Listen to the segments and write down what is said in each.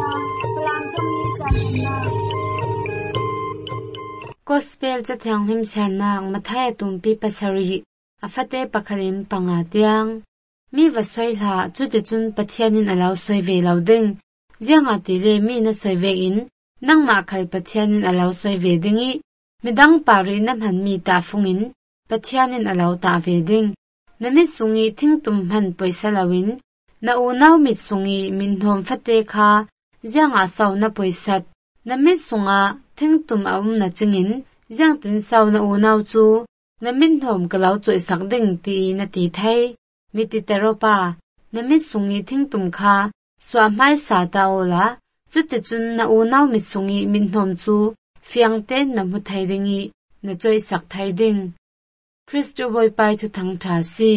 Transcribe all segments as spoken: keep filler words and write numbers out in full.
Gospel cha thiang him sharnak mathai tumpi pasari afate pakhalim panga tiang mi vasoi hla chuti chun pathianin alaw soi ve lauding jianga tile mi na soi ve in nangma khal pathianin alaw soi ve dingi midang pari nam han mi ta fungin pathianin alaw ta ve ding nami sungi thingtum han poisa lawin na unaw mit sungi minhom fate kha jianga saw na poisat nami sunga thingtum awum na chingin jiang tin saw na unaw chu namin thom kalaw choi sak ding ti na ti thai mi ti teropa nami sungi thingtum kha swa mai sa ta ola chuti chun na unaw mi sungi min thom chu fiang ten na mu thai dingi na choi sak thai ding Christo boy pai thu thang tha si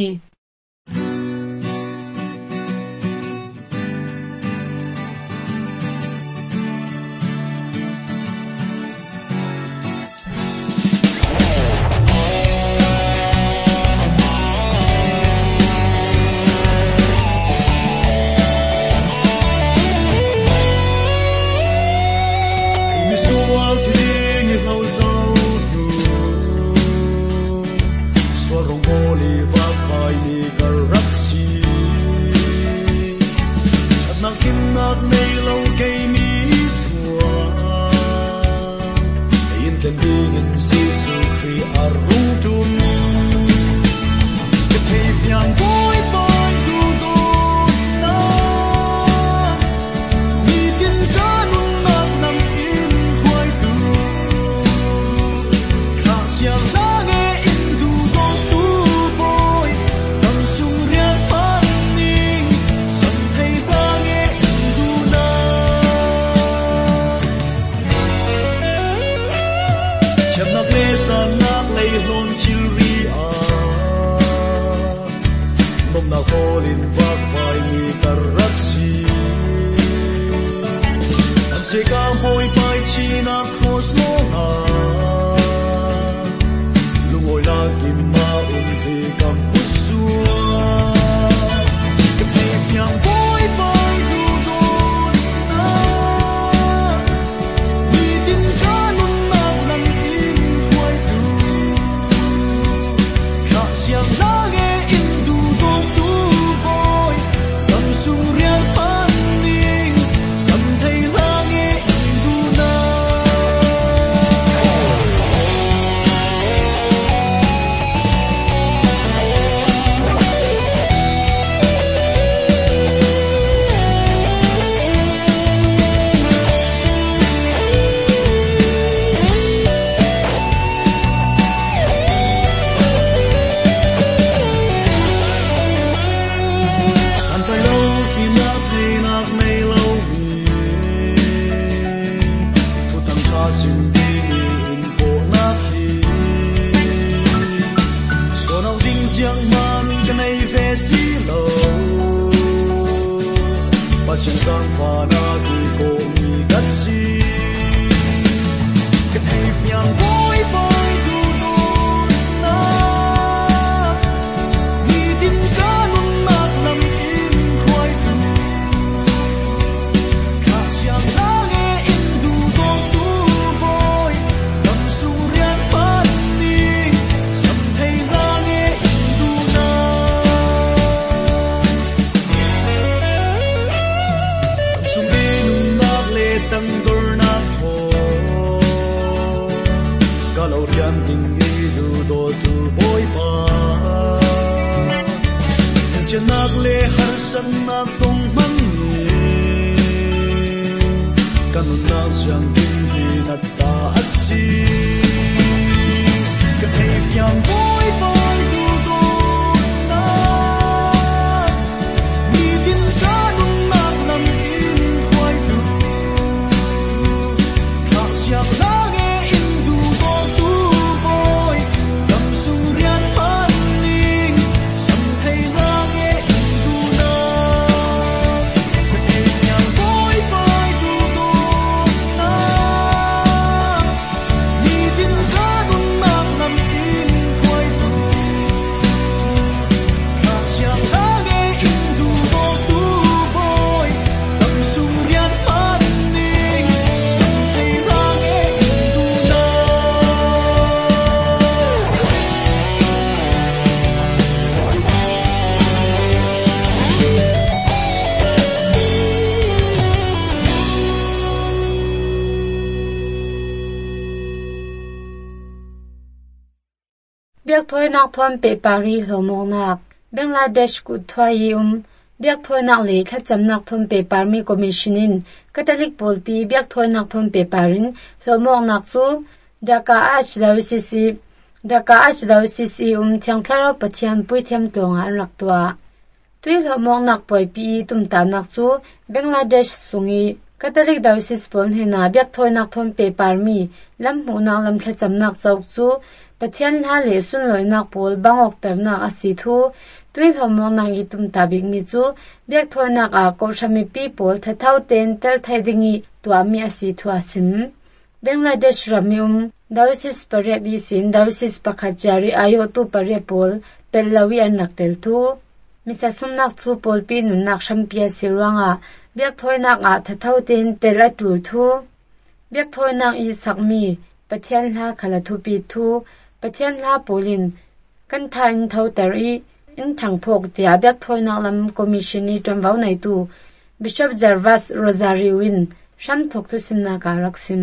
biak thoi nak thon pe pari hlomok nak Bangladesh ku thwai um biak thoi nak le kha cham nak thon pe parmi commissionin Catholic polpi biak thoi nak thon pe parin hlomok nak chu Dhaka Archdiocese Dhaka Archdiocese um thiang tharo pathian puithem tonga raktua tui hlomok nak poi pi tum ta nak chu Bangladesh sungi Catholic Diocese pon hena biak thoi nak thon pe parmi lam hu nak lam kha cham nak chau chu pathian ha le sun loi nak pol bangok tar nak asi thu tui hlomok nak i tum ta big mi chu biak thoi nak a ko shami pi pol tha thau ten tel thai dingi tua mi asi thu asim Bangladesh ramium Diocese pare bi sin Diocese pakhajari ayo tu pare pol pellawi an naktel thu misa sumnak chu pol pi nun nak shampia sirwanga biak thoi nak a tha thau ten tel a tu thu biak thoi nak i sakmi pathian la khala thu pi thu pathian la polin kan thain thau tari in thangphok tia biak thoi nak lam commission ni tomwau nai tu Bishop Jarvas Rosariwin sham thok tu simna ka raksim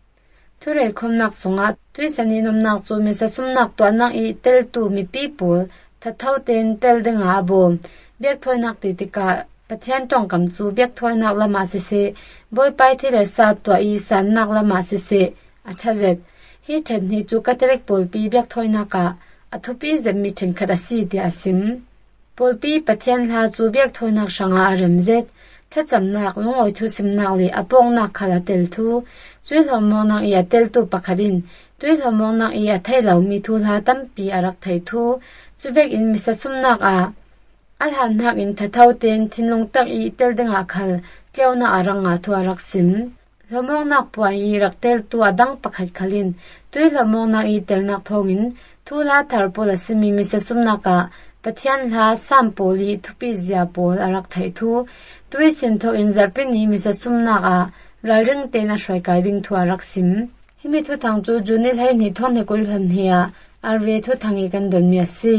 Ture khomnak sunga tui sani nomnak chu misa sumnak to nak i tel tu mi people tha thau ten tel denga bom biak thoi nak ti tika pathian tong kam chu biak thoi nak lama se se boy pai thile sa to i san nak lama se se acha zet hi chen ni chu Catholic polpi biak thoi naka athupi zemmi chen khada si ti asim polpi pathian ha chu biak thoi nak sanga remzet thacham nak lungoi thu simnak li apong nak khala tel thu chui hlomok nak ia tel tu pakharin tui hlomok nak ia thailau mi thu la tampi arak thai thu chuvek in misa sumnak a alhan hak in thathau ten thinlong tak i tel denga khal tleuna aranga thu arak sim hlomok nak puai i rak tel tu adang pakhat khalin tui hlomok nak i tel nak thongin thu la thar pola simi misa sumnaka pathian la sampoli thupi zia pol arak thai thu tui sin tho in zarpini misa sumnaka ralring te na shrai kai ding thu arak sim himi thu thang chu junil hai ni thon he kul han hiya arve thu thangi kan don mi asi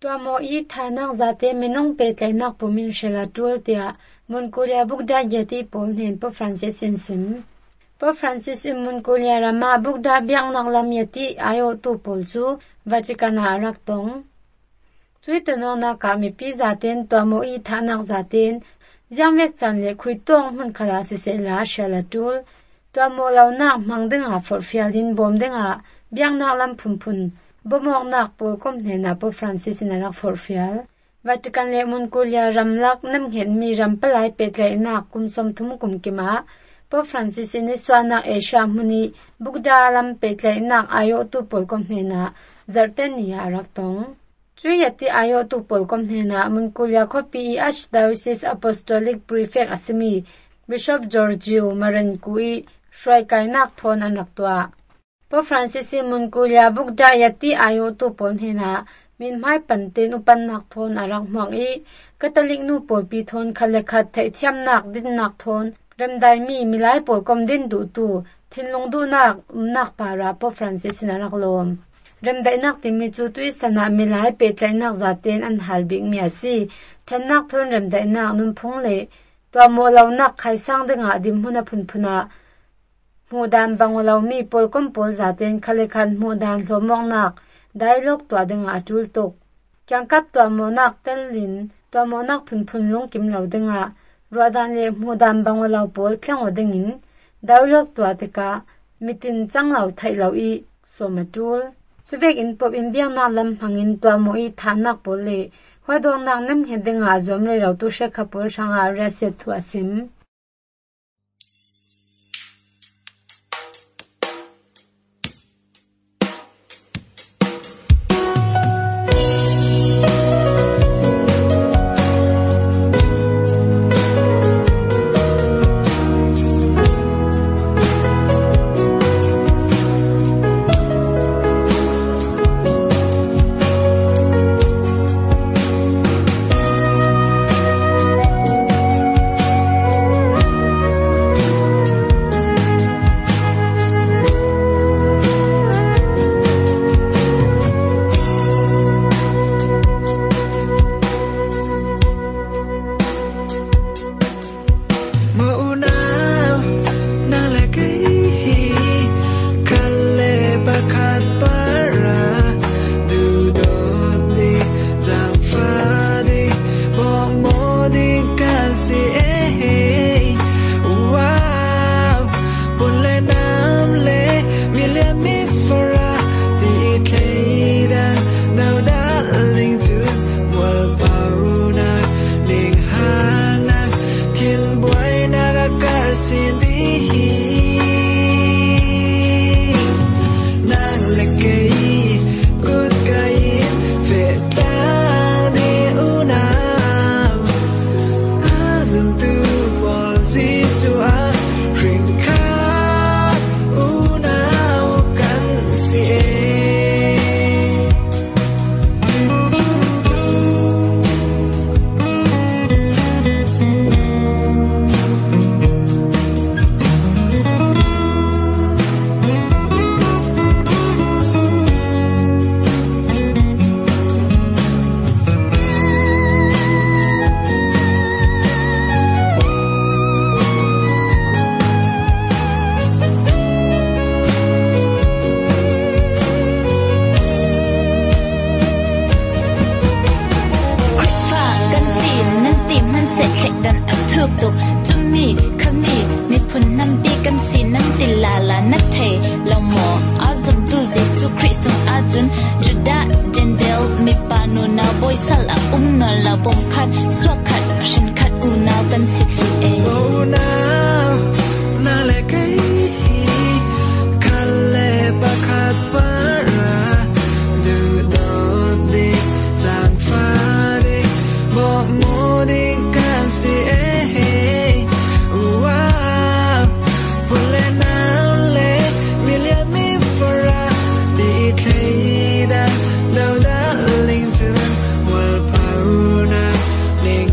ตัวโมอีทานักจัตเตมินงเปตไลนักปุมินเชลาจูลเตียมุนกุลียบุกดาเยติปนเห็นปอฟรานซิสอินซิมปอฟรานซิสอินมุนกุลียรามาบุกดาเบียงนักลามเยติอายอตูปอลซูวาติกันอารักตงจุยตนองนักกามิปีจัตเตนตัวโมอีทานักจัตเตนยังเวกจันเลคุยตงมันขลาสิเซลาเชลาจูลตัวโมเหล่านักมังดึงอาฟอร์ฟิลดินบอมดึงอาเบียงนักลำพุนพุนบ่มองนักปูก้มเห็นนับฟรานซิสนารักฟอร์ฟิลวัติกันเลมุนกุลยารำลักน้ำเห็นมีรำปลายเป็ดเลยนักกุมสมทุมกุมกิมาปอฟรานซิสในสวานักเอชามุนีบุกดาลำเป็ดเลยนักอายุตุปอยก้มเห็นนะจัดเต็นยารักตงช่วยที่อายุตุปอยก้มเห็นนะมุนกุลยาคบีอัชดาวิสิสอพอสโตลิกพรีเฟกอัสมีบิชอปจอร์จิโอมารันกุยช่วยไกนักทนอนักตัวปอฟรานซิสมุนกุลยาบุกดายที่อายุตุปอยเห็นนะมินไม่ปันเตนอุปันนักทนอารักหมองอีกัตลิกนูปอปีทนคัลคัดไทเทียมนักดินนักทนเริ่มได้มีมิไลปอกอมดินดูตูทินลงดูนักนักปาราปอฟรานซิสนารักลมเริ่มได้นักที่มีจุดวิสนามิไลเปตไลนักจัตเตนอันฮัลบิกมีอาศัยฉันนักทนเริ่มได้นักนุ่มพงเล่ตัวโมเหล่านักใครสร้างดึงอาดิมหุนพุนพุนาหูดานบังเหล่ามีปอยก้มปอจัตเตนคัลคันหูดานหลมองนักได้ลกตัวดึงอาจูลตกจังกับตัวโมนักเตลลินตัวโมนักพุนพุนลงกิมเหล่าดึงอารัวดานเลหูดานบังเหล่าปอลเครื่องอดึงินได้ลกตัวติกามิตินจังเหล่าไทยเหล่าอีสมจูลสเวกอินปอบอินเบียงนาลำพังอินตัวโมอีฐานนักปอลเล่หัวดวงนางน้ำเห็นดึงอาจอมเลยเราตุเชคปอลช่างอาเรเซทัวซิม Now, darling, to one power,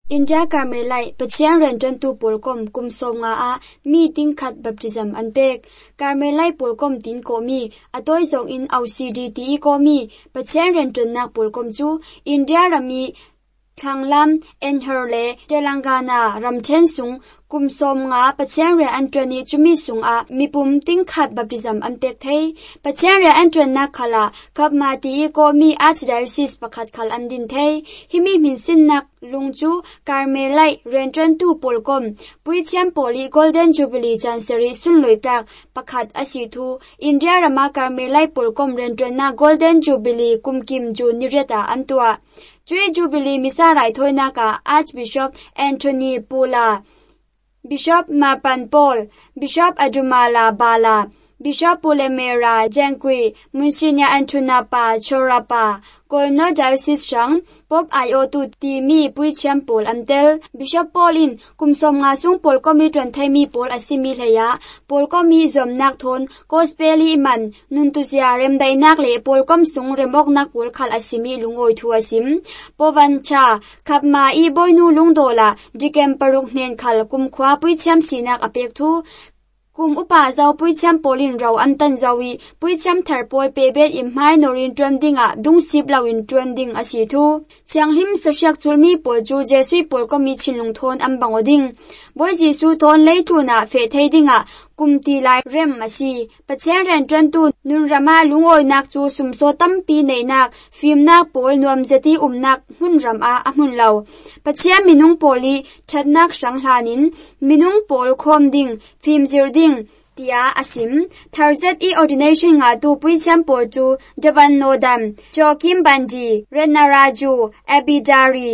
India Carmelite Pachian Renton tu Polkom kum somnga a mi ting khat baptism anpek Carmelite Polkom tin ko mi atoi zong in au C D T ko mi Pachian Renton nak Polkom chu India rami Thanglam Enherle Telangana Ramchen sung kum somnga Pachian Re Antoni chumi sung a mipum ting khat baptism anpek thei Pachian Re Anton nak khala kapma ti ko mi archdiocese pakhat khal andin thei himi min sin nak lungchu Carmelite Renton tu Polkom Puichiam Poli Golden Jubilee Chancery sunloi tak pakhat asitu India Rama Carmelite Polkom Renton na Golden Jubilee kumkim ju nireta antua Chui Jubilee misarai thoina ka Archbishop Anthony Pula Bishop Mapan Paul Bishop Adumala Bala Bishop Pulemera Jengkui Monsignor Antunapa Chorapa Koino Diocese Shang Pop I O two T mi Puichiam Pol Antel Bishop Paulin kumsom nga sung Pol komi twen thai mi Pol asimi hleya Pol komi zom nak thon gospeli man nuntuzia rem dai nak le Pol kom sung remok nak pol khal asimi lungoi thu asim Povancha khapma I boinu lungdola dikem paruk nen khal kum khwa Puichiam sinak apek thu kum upa zau Puichiam Polin raw antan zawi Puichiam tharpol pebet imhai norin trendinga dung sip lawin trending asitu chianghim sosyak chulmi polju jesui polkomi chinlung thon ambangoding boy jisu thon leituna fe theidinga kumti lai rem asi pachen ren twentu nunrama lungoi nak chu sumso tampi neinak film nak pol nuam zeti umnak hunram a amun law pachiam minung poli thatnak sanghlanin minung pol khomding film zirding tia asim tharzet I ordination nga tu Puichiam Pol chu Devan Nodam Joakim Banji Renaraju Abidari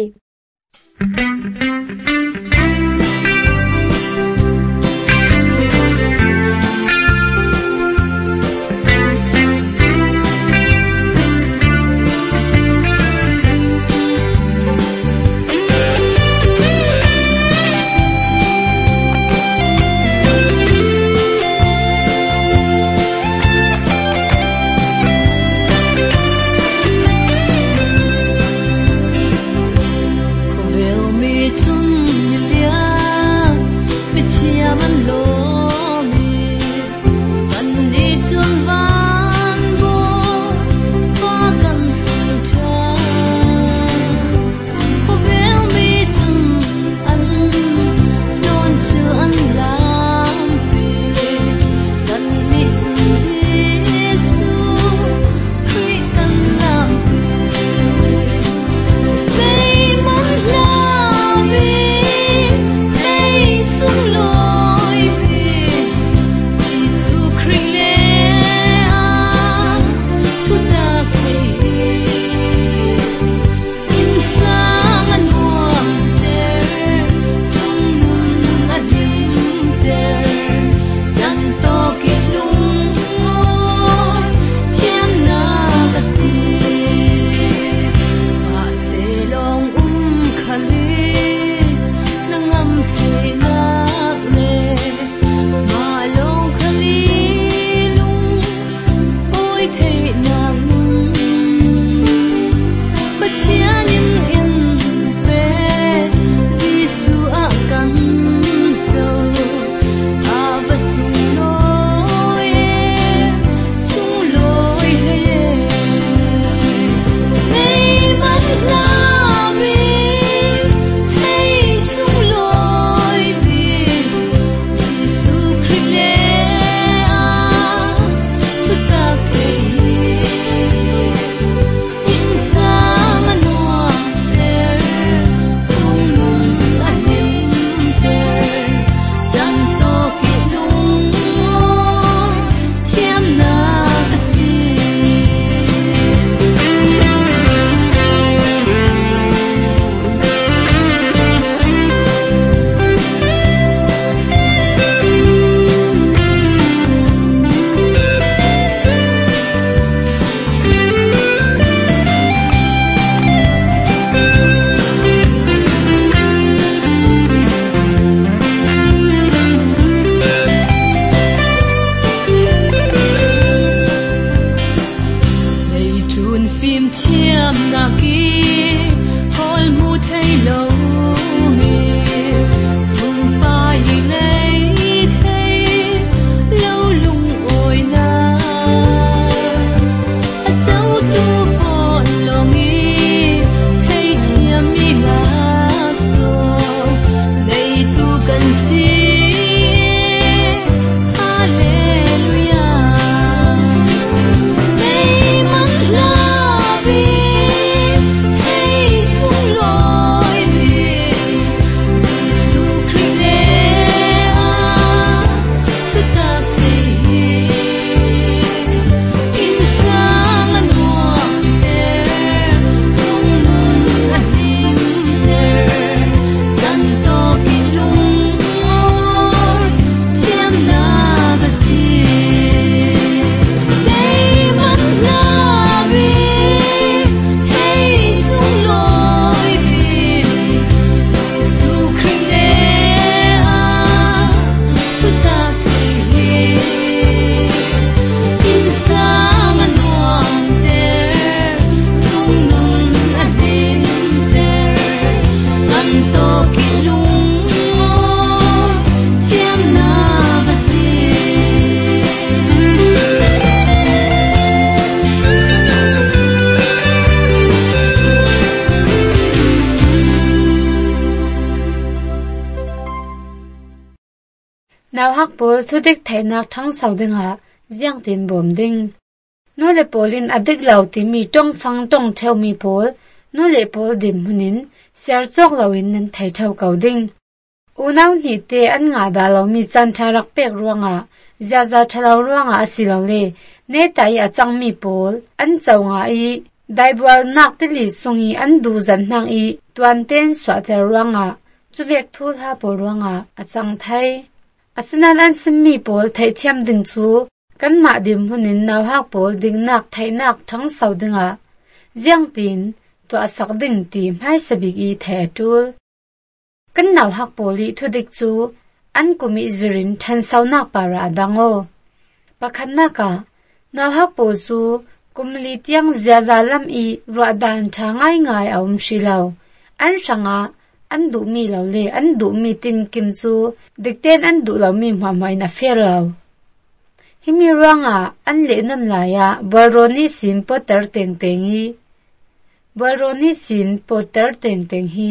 phim chiêm ngà kia hol mu thấy lâu naw hak pol thudik thainak thang saudinga jiang tin bom ding no le polin adik lau ti mi tong phang tong theu mi pol no le pol dim hunin ser chok lawin nan thai thau kau ding unaw ni te an nga da lo mi chan tharak pek ruanga za za thalaw ruanga asilaw le ne tai achang mi pol an chawnga i daibwal nak ti li sungi an du zan nang i tuan ten swa ter ruanga chuvek thul ha pol ruanga achang thai asinan an simmi pol thai thiam ding chu kan ma dim hunin naw hak pol ding nak thai nak thang saudinga jiang tin to asak ding ti mai sabik i the tul kan naw hak poli thudik chu an kumi zirin than saunak para dango pakhanna ka naw hak pol chu kumli tiang zia lam i ro dan thangai ngai aum shilaw an sanga an du mi lo le an du mi tin kim chu dikten an du lo mi hma mai na felaw himi ranga an le nam la ya boroni sim poter teng tengi boroni sim poter teng teng hi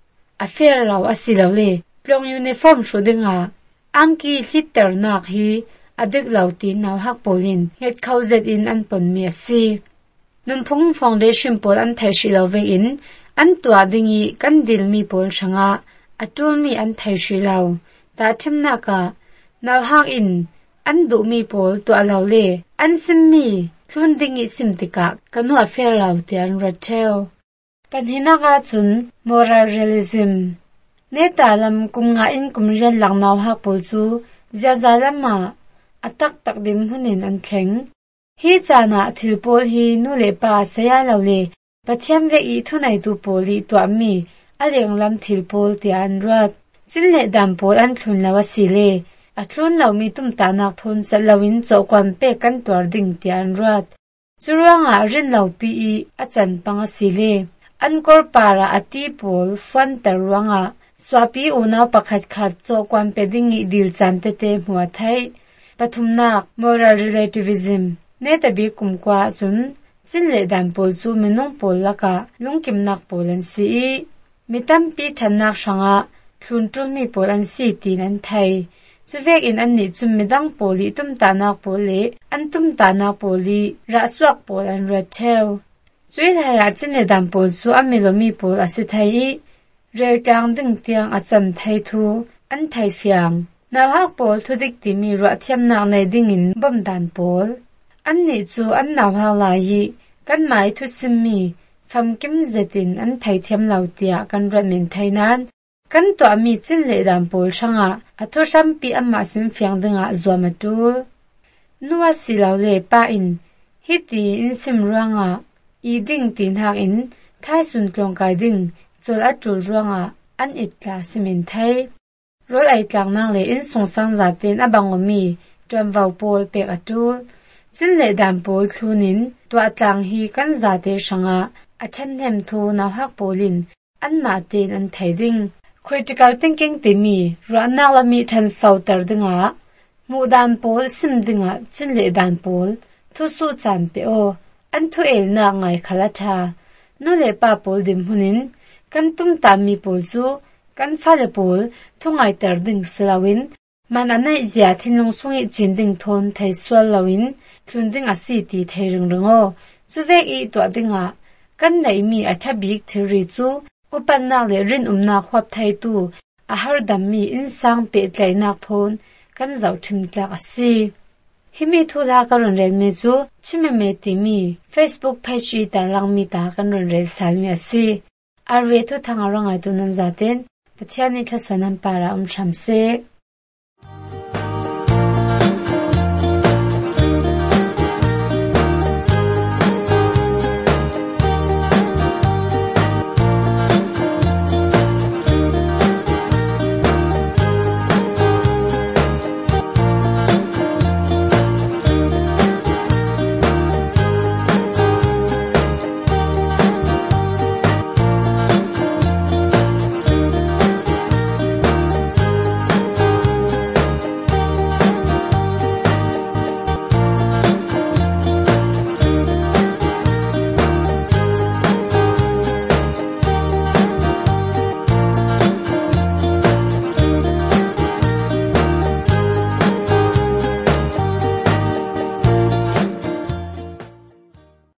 a felaw asilaw le plong uniform shudinga angki hitter nak hi adik lau ti naw hak polin het khauzet in an pon mi asi numphung foundation pol an thai shi lo ve in an tua dingi kan dil mi pol sanga atul mi an thai shi lo ta thimna ka naw hak in an du mi pol to alaw le an sim mi thun dingi simtika kanu a fer law ti an rathel kan hina ga chun moral realism neta lam kum nga in kum rian lang naw hak pol chu za za lama atak tak dim hunin an thleng hi chana thilpol hi nu le pa saya lo le pathiam ve i thunai tu poli to mi aleng lam thilpol ti an rat chin le dam pol an thlun lawa si le a thlun lo mi tum ta nak thon chalawin chokwan pe kan tor ding ti an rat churuanga rin lo pi i a chan panga si le an kor para ati pol fan tarwanga swapi una pakhat khat chokwan pe ding i dil chan te te hmuwa thai pathumnak moral relativism ne tabi kumkwa chun chinle dan pol chu minung pol laka lungkim nak polan si mitam pi thannak sanga thluntum mi polan si tin an thai chuvek in an ni chum midang poli tum tanak pole an tum tanak poli ra swak pol an rathel chui thaya chinle dan pol chu amilomi pol asi thai rel tang ding tiang achan thai thu an thai fiang naw hak pol thudik ti mi ro thiam nak nei ding in bom dan pol an ni chu an naw ha la yi kan mai thu sim mi pham kim zetin an thai thiam lau tia kan ra min thainan kan to mi chin le dan pol sanga atho sam pi amma sim fiang dinga zuama tul nuwa silaw le pa in hiti in sim ranga i ding tin hak in thai sun tlong kai ding chol atul ranga an itla simin thai rol ai tlang nang le in song sang za ten abangomi tram vau pol pe atul chin le dan pol thunin to atlang hi kan za te sanga achan hem thu na hak polin an ma ten an thai ding critical thinking ti mi rana la mi than sau tar dinga mu dan pol sim dinga chin le dan pol thu su chan pe o an thu el na ngai khala tha no le pa pol dim hunin kan tum ta mi pol chu kan fale pol thungai tar ding slawin man anai zia thinung sungi chinding thon thai swal lawin thlunding asi ti thai ring ringo chuve i to dinga kan nei mi acha bik thiri chu upanna le rin umna khwap thai tu a har dam mi insang pe tlainak thon kan zau thim tlak asi himi thula karon rel me chu chime me ti mi Facebook page ta lang mi ta kan ron rel sal mi asi arwe thu thanga rangai tu nan zaten pathiani thla sonan para um thamse